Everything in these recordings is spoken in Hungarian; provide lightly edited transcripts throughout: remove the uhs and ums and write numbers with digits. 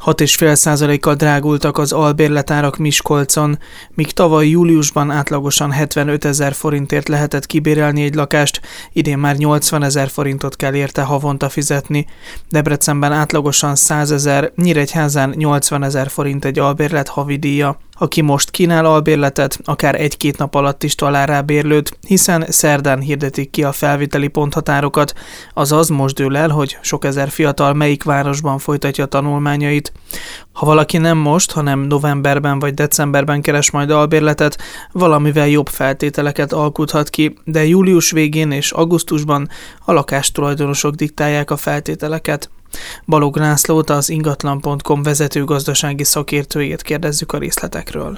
6,5%-kal drágultak az albérletárak Miskolcon, míg tavaly júliusban átlagosan 75 000 forintért lehetett kibérelni egy lakást, idén már 80 000 forintot kell érte havonta fizetni. Debrecenben átlagosan 100 000, Nyíregyházán 80 000 forint egy albérlet havidíja. Aki most kínál albérletet, akár 1-2 nap alatt is talál rá bérlőt, hiszen szerdán hirdetik ki a felviteli ponthatárokat, azaz most dől el, hogy sok ezer fiatal melyik városban folytatja tanulmányait. Ha valaki nem most, hanem novemberben vagy decemberben keres majd albérletet, valamivel jobb feltételeket alkuthat ki, de július végén és augusztusban a lakástulajdonosok diktálják a feltételeket. Balogh Lászlót, az ingatlan.com vezető gazdasági szakértőjét kérdezzük a részletekről.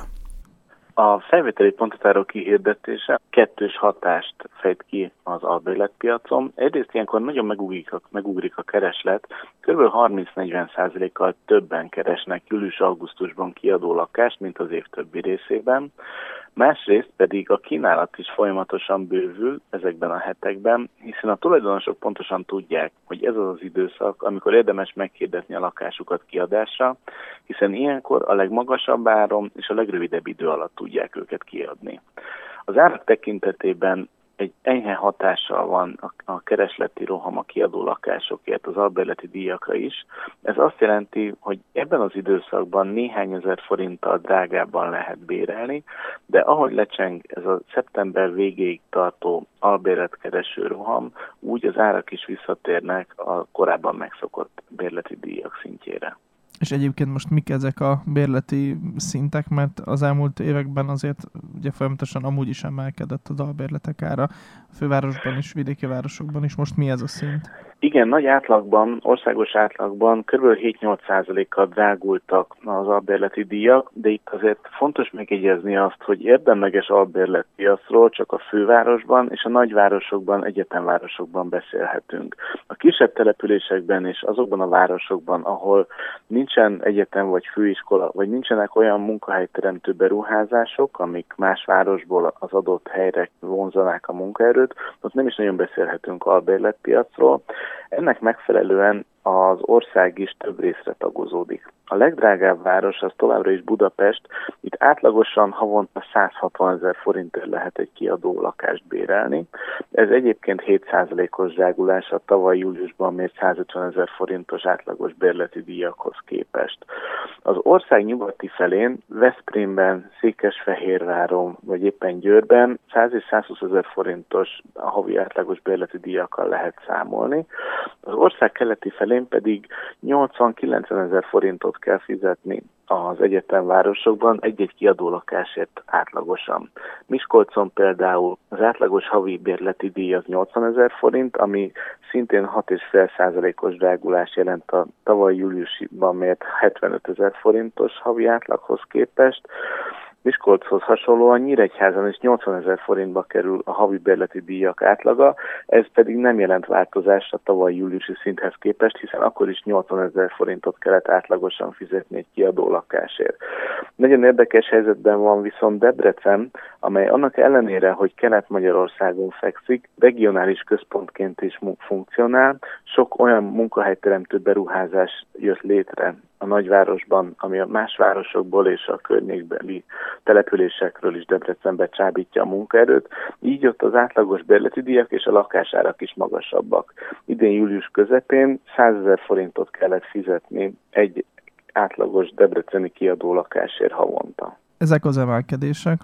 A felvételi ponthatárok kihirdetése kettős hatást fejt ki az albérletpiacon. Egyrészt ilyenkor nagyon megugrik a kereslet, kb. 30-40%-kal többen keresnek július-augusztusban kiadó lakást, mint az év többi részében. Másrészt pedig a kínálat is folyamatosan bővül ezekben a hetekben, hiszen a tulajdonosok pontosan tudják, hogy ez az az időszak, amikor érdemes meghirdetni a lakásukat kiadásra, hiszen ilyenkor a legmagasabb áron és a legrövidebb idő alatt tudják őket kiadni. Az árak tekintetében egy enyhe hatással van a keresleti roham a kiadó lakásokért, az albérleti díjakra is. Ez azt jelenti, hogy ebben az időszakban néhány ezer forinttal drágábban lehet bérelni, de ahogy lecseng ez a szeptember végéig tartó albérletkereső roham, úgy az árak is visszatérnek a korábban megszokott bérleti díjak szintjére. És egyébként most mik ezek a bérleti szintek, mert az elmúlt években azért ugye folyamatosan amúgy is emelkedett az albérletek ára, a fővárosban is, vidéki városokban is. Most mi ez a szint? Igen, nagy átlagban, országos átlagban kb. 7-8%-kal drágultak az albérleti díjak, de itt azért fontos megjegyezni azt, hogy érdemleges albérletpiacról csak a fővárosban és a nagyvárosokban, egyetemvárosokban beszélhetünk. A kisebb településekben és azokban a városokban, ahol nincsen egyetem vagy főiskola, vagy nincsenek olyan munkahelyteremtő beruházások, amik más városból az adott helyre vonzanák a munkaerőt, ott nem is nagyon beszélhetünk albérletpiacról. Ennek megfelelően az ország is több részre tagozódik. A legdrágább város az továbbra is Budapest, itt átlagosan havonta 160 000 forintért lehet egy kiadó lakást bérelni. Ez egyébként 7%-os drágulás a tavaly júliusban mért 150 000 forintos átlagos bérleti díjakhoz képest. Az ország nyugati felén, Veszprémben, Székesfehérváron vagy éppen Győrben 100 és 120 000 forintos a havi átlagos bérleti díjakkal lehet számolni. Az ország keleti felén pedig 80-90 000 forintot kell fizetni az egyetemvárosokban egy-egy kiadó lakásért átlagosan. Miskolcon például az átlagos havi bérleti díj az 80 000 forint, ami szintén 6,5%-os drágulás jelent a tavaly júliusban mért 75 000 forintos havi átlaghoz képest. Miskolchoz hasonlóan Nyíregyházan is 80 000 forintba kerül a havi bérleti díjak átlaga, ez pedig nem jelent változást a tavaly júliusi szinthez képest, hiszen akkor is 80 000 forintot kellett átlagosan fizetni egy kiadó lakásért. Nagyon érdekes helyzetben van viszont Debrecen, amely annak ellenére, hogy Kelet-Magyarországon fekszik, regionális központként is funkcionál, sok olyan munkahelyteremtő beruházás jött létre a nagyvárosban, ami a más városokból és a környékbeli településekről is Debrecenbe csábítja a munkaerőt, így ott az átlagos bérleti díjak és a lakásárak is magasabbak. Idén július közepén 100 000 forintot kellett fizetni egy átlagos debreceni kiadó lakásért havonta. Ezek az emelkedések,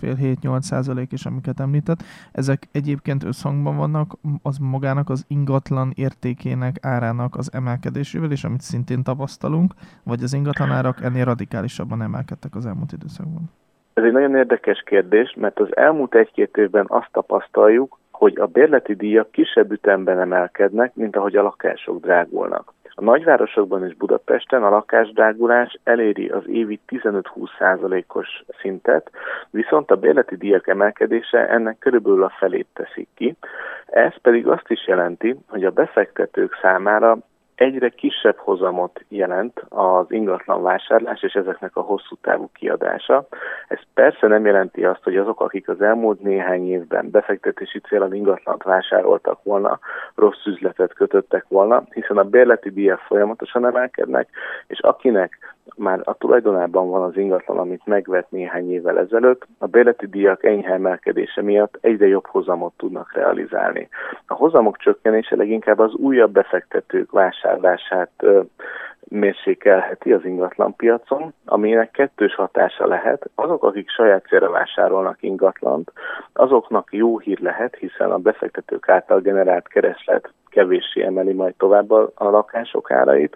6,5-7-8% is, amiket említett, ezek egyébként összhangban vannak az magának az ingatlan értékének, árának az emelkedésével, és amit szintén tapasztalunk, vagy az ingatlanárak ennél radikálisabban emelkedtek az elmúlt időszakban? Ez egy nagyon érdekes kérdés, mert az elmúlt 1-2 évben azt tapasztaljuk, hogy a bérleti díjak kisebb ütemben emelkednek, mint ahogy a lakások drágulnak. A nagyvárosokban és Budapesten a lakásdrágulás eléri az évi 15-20%-os szintet, viszont a bérleti díjak emelkedése ennek körülbelül a felét teszik ki. Ez pedig azt is jelenti, hogy a befektetők számára egyre kisebb hozamot jelent az ingatlan vásárlás és ezeknek a hosszú távú kiadása. Ez persze nem jelenti azt, hogy azok, akik az elmúlt néhány évben befektetési céllal ingatlant vásároltak volna, rossz üzletet kötöttek volna, hiszen a bérleti díjak folyamatosan emelkednek, és akinek már a tulajdonában van az ingatlan, amit megvett néhány évvel ezelőtt, a bérleti díjak enyhe emelkedése miatt egyre jobb hozamot tudnak realizálni. A hozamok csökkenése leginkább az újabb befektetők vásárlását mérsékelheti az ingatlanpiacon, aminek kettős hatása lehet. Azok, akik saját célra vásárolnak ingatlant, azoknak jó hír lehet, hiszen a befektetők által generált kereslet kevéssé emeli majd tovább a lakások árait.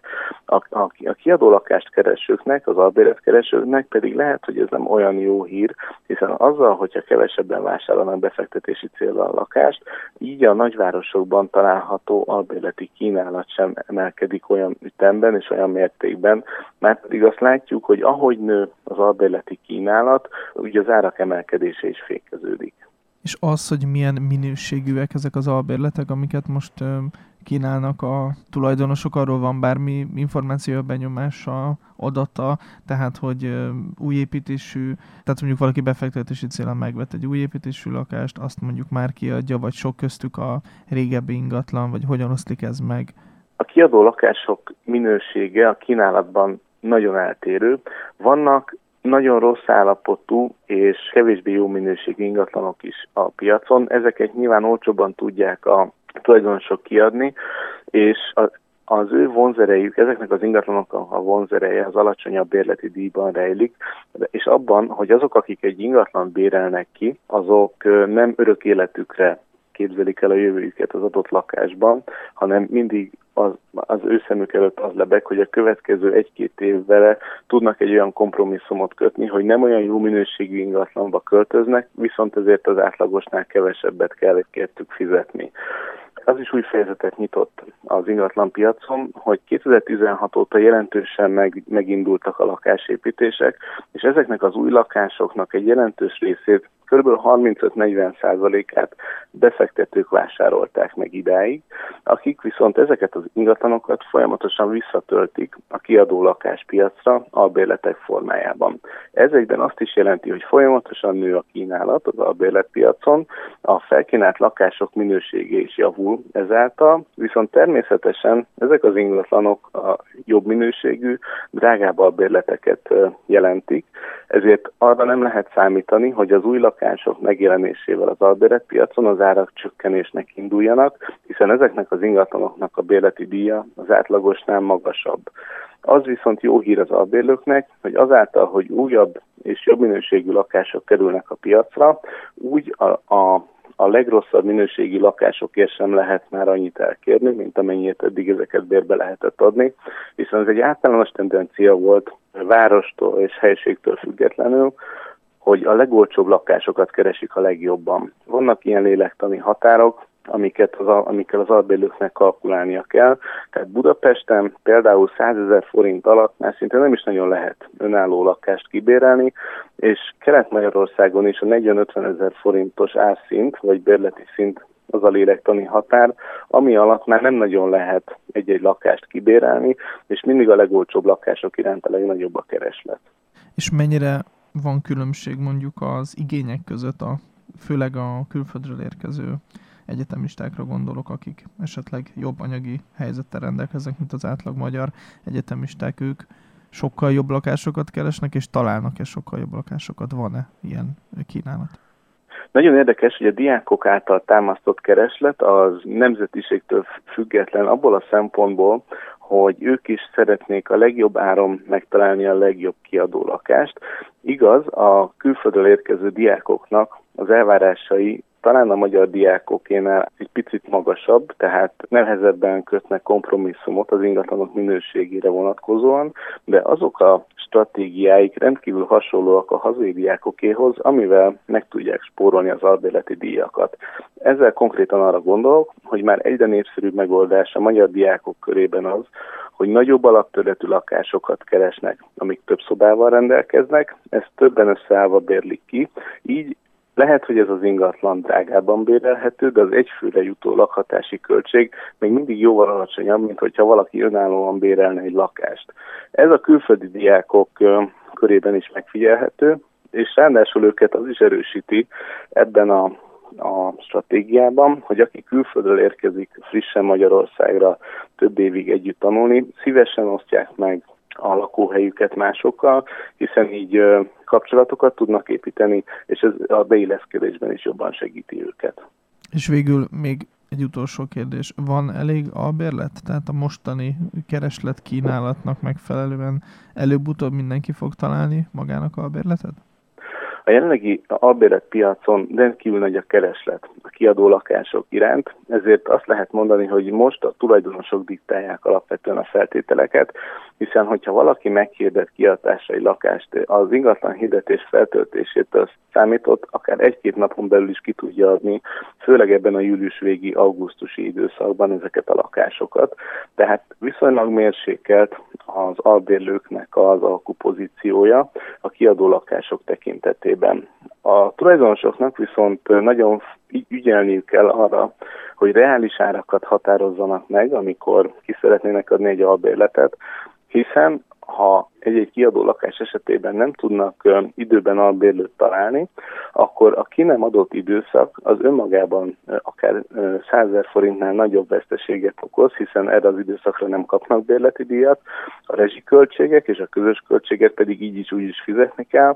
A kiadó lakást keresőknek, az albérletkeresőknek pedig lehet, hogy ez nem olyan jó hír, hiszen azzal, hogyha kevesebben vásárolnak befektetési célra a lakást, így a nagyvárosokban található albérleti kínálat sem emelkedik olyan ütemben és olyan mértékben, mert pedig azt látjuk, hogy ahogy nő az albérleti kínálat, úgy az árak emelkedése is fékeződik. És az, hogy milyen minőségűek ezek az albérletek, amiket most kínálnak a tulajdonosok, arról van bármi információ, benyomása, adata, tehát hogy új építésű, tehát mondjuk valaki befektetési célra megvett egy új építésű lakást, azt mondjuk már kiadja, vagy sok köztük a régebbi ingatlan, vagy hogyan oszlik ez meg? A kiadó lakások minősége a kínálatban nagyon eltérő. Vannak nagyon rossz állapotú és kevésbé jó minőségű ingatlanok is a piacon. Ezeket nyilván olcsóbban tudják a tulajdonosok kiadni, és az ő vonzerejük, ezeknek az ingatlanoknak a vonzereje az alacsonyabb bérleti díjban rejlik, és abban, hogy azok, akik egy ingatlan bérelnek ki, azok nem örök életükre képzelik el a jövőjüket az adott lakásban, hanem mindig az ő szemük előtt az lebeg, hogy a következő 1-2 évvel tudnak egy olyan kompromisszumot kötni, hogy nem olyan jó minőségű ingatlanba költöznek, viszont ezért az átlagosnál kevesebbet kell értük fizetni. Az is új fejezetet nyitott az ingatlanpiacon, hogy 2016 óta jelentősen megindultak a lakásépítések, és ezeknek az új lakásoknak egy jelentős részét, kb. 35-40%-át befektetők vásárolták meg idáig, akik viszont ezeket az ingatlanokat folyamatosan visszatöltik a kiadó lakáspiacra albérletek formájában. Ez egyben azt is jelenti, hogy folyamatosan nő a kínálat az albérletpiacon, a felkínált lakások minősége is javul ezáltal, viszont természetesen ezek az ingatlanok a jobb minőségű, drágább albérleteket jelentik, ezért arra nem lehet számítani, hogy az új lakások megjelenésével az albérletpiacon az árak csökkenésnek induljanak, hiszen ezeknek az ingatlanoknak a bérleti díja az átlagosnál magasabb. Az viszont jó hír az albérlőknek, hogy azáltal, hogy újabb és jobb minőségű lakások kerülnek a piacra, úgy a legrosszabb minőségi lakásokért sem lehet már annyit elkérni, mint amennyit eddig ezeket bérbe lehetett adni, hiszen ez egy általános tendencia volt várostól és helységtől függetlenül, hogy a legolcsóbb lakásokat keresik a legjobban. Vannak ilyen lélektani határok, amikkel az albérlőknek kalkulálnia kell. Tehát Budapesten például 100 000 forint alatt már szinte nem is nagyon lehet önálló lakást kibérelni, és Kelet-Magyarországon is a 40-50 000 forintos árszint, vagy bérleti szint az a lélektani határ, ami alatt már nem nagyon lehet egy-egy lakást kibérelni, és mindig a legolcsóbb lakások iránt a legnagyobb a kereslet. És mennyire van különbség mondjuk az igények között, főleg a külföldről érkező egyetemistákra gondolok, akik esetleg jobb anyagi helyzettel rendelkeznek, mint az átlag magyar egyetemisták, ők sokkal jobb lakásokat keresnek, és találnak-e sokkal jobb lakásokat? Van-e ilyen kínálat? Nagyon érdekes, hogy a diákok által támasztott kereslet az nemzetiségtől független abból a szempontból, hogy ők is szeretnék a legjobb áron megtalálni a legjobb kiadó lakást. Igaz, a külföldről érkező diákoknak az elvárásai talán a magyar diákokénál egy picit magasabb, tehát nehezebben kötnek kompromisszumot az ingatlanok minőségére vonatkozóan, de azok a stratégiáik rendkívül hasonlóak a hazai diákokéhoz, amivel meg tudják spórolni az albérleti díjakat. Ezzel konkrétan arra gondolok, hogy már egyre népszerűbb megoldás a magyar diákok körében az, hogy nagyobb alapterületű lakásokat keresnek, amik több szobával rendelkeznek, ezt többen összeállva bérlik ki, így Lehet, hogy ez az ingatlan drágában bérelhető, de az egyfőre jutó lakhatási költség még mindig jóval alacsonyabb, mint hogyha valaki önállóan bérelne egy lakást. Ez a külföldi diákok körében is megfigyelhető, és ráadásul őket az is erősíti ebben a stratégiában, hogy aki külföldről érkezik frissen Magyarországra több évig együtt tanulni, szívesen osztják meg a lakóhelyüket másokkal, hiszen így kapcsolatokat tudnak építeni, és ez a beilleszkedésben is jobban segíti őket. És végül még egy utolsó kérdés. Van elég albérlet? Tehát a mostani kereslet kínálatnak megfelelően előbb-utóbb mindenki fog találni magának albérletet? A jelenlegi albérletpiacon rendkívül nagy a kereslet a kiadó lakások iránt, ezért azt lehet mondani, hogy most a tulajdonosok diktálják alapvetően a feltételeket, hiszen hogyha valaki meghirdet kiadásra egy lakást, az ingatlan hirdetés feltöltésétől számított, akár 1-2 napon belül is ki tudja adni, főleg ebben a július végi augusztusi időszakban ezeket a lakásokat. Tehát viszonylag mérsékelt az albérlőknek az alkupozíciója a kiadó lakások tekintetében. A tulajdonosoknak viszont nagyon ügyelniük kell arra, hogy reális árakat határozzanak meg, amikor ki szeretnének adni egy albérletet, hiszen ha egy kiadó lakás esetében nem tudnak időben albérlőt találni, akkor a ki nem adott időszak az önmagában akár 100 000 forintnál nagyobb veszteséget okoz, hiszen erre az időszakra nem kapnak bérleti díjat, a rezsiköltségek és a közös költséget pedig így is úgy is fizetni kell,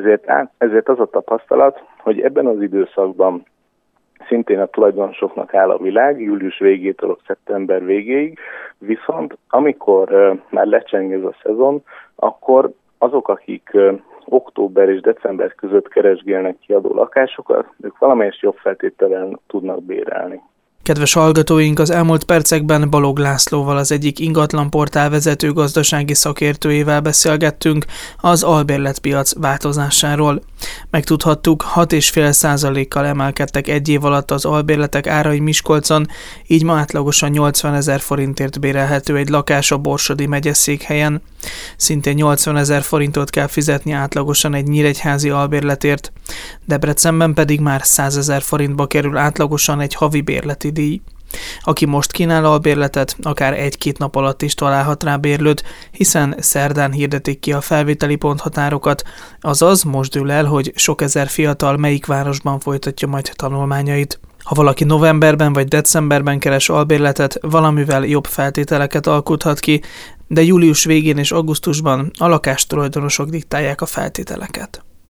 ezért az a tapasztalat, hogy ebben az időszakban szintén a tulajdonosoknak áll a világ, július végétől szeptember végéig, viszont amikor már lecseng ez a szezon, akkor azok, akik október és december között keresgélnek kiadó lakásokat, ők valamelyest jobb feltétellel tudnak bérelni. Kedves hallgatóink, az elmúlt percekben Balog Lászlóval, az egyik ingatlanportál vezető gazdasági szakértőjével beszélgettünk az albérletpiac változásáról. Megtudhattuk, 6,5%-kal emelkedtek egy év alatt az albérletek árai Miskolcon, így ma átlagosan 80 000 forintért bérelhető egy lakás a Borsodi megyeszékhelyen. Szintén 80 000 forintot kell fizetni átlagosan egy nyíregyházi albérletért, Debrecenben pedig már 100 000 forintba kerül átlagosan egy havi bérleti díj. Aki most kínál albérletet, akár 1-2 nap alatt is találhat rá bérlőt, hiszen szerdán hirdetik ki a felvételi ponthatárokat, azaz most dől el, hogy sok ezer fiatal melyik városban folytatja majd tanulmányait. Ha valaki novemberben vagy decemberben keres albérletet, valamivel jobb feltételeket alkothat ki, de július végén és augusztusban a lakástulajdonosok diktálják a feltételeket.